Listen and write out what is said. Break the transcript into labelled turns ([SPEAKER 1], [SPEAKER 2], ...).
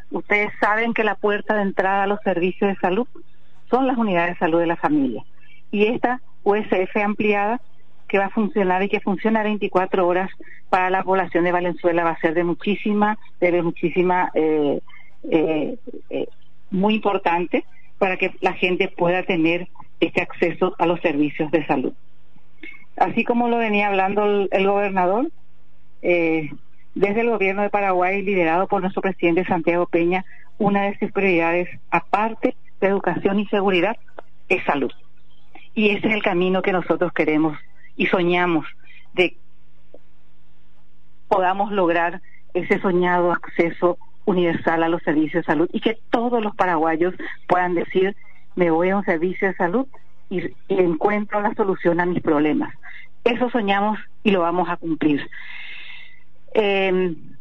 [SPEAKER 1] Ustedes saben que la puerta de entrada a los servicios de salud son las unidades de salud de la familia. Y esta USF ampliada, que va a funcionar y que funciona 24 horas para la población de Valenzuela, va a ser muy importante para que la gente pueda tener este acceso a los servicios de salud. Así como lo venía hablando el gobernador, desde el gobierno de Paraguay, liderado por nuestro presidente Santiago Peña, una de sus prioridades, aparte de educación y seguridad, es salud. Y ese es el camino que nosotros queremos y soñamos, de podamos lograr ese soñado acceso universal a los servicios de salud y que todos los paraguayos puedan decir: me voy a un servicio de salud y encuentro la solución a mis problemas. Eso soñamos y lo vamos a cumplir.